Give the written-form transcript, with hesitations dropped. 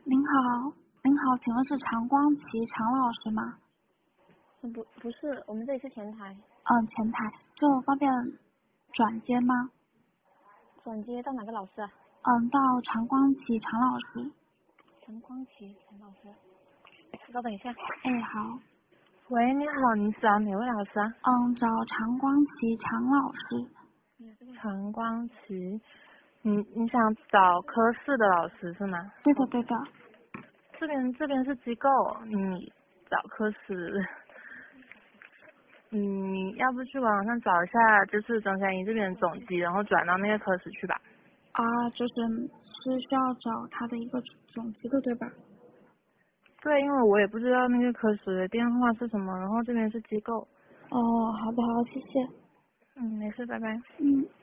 您好，您好，请问是常光奇常老师吗？ 不是，我们这里是前台。 前台，就方便转接吗？ 转接到哪个老师啊？ 到常光奇常老师。 陈光奇，陈老师。稍等一下。 哎，好。 喂，你好，你找哪位老师啊？ 找常光奇常老师。 陈光奇，你想找科室的老师是吗？ 对的，对的。 这边是机构，你找科室。你要不去网上找一下，就是中山医这边总机，然后转到那个科室去吧。 是需要找他的一个总机的，对吧？ 对，因为我也不知道那个科室的电话是什么，然后这边是机构。 好的，好，谢谢。 没事，拜拜。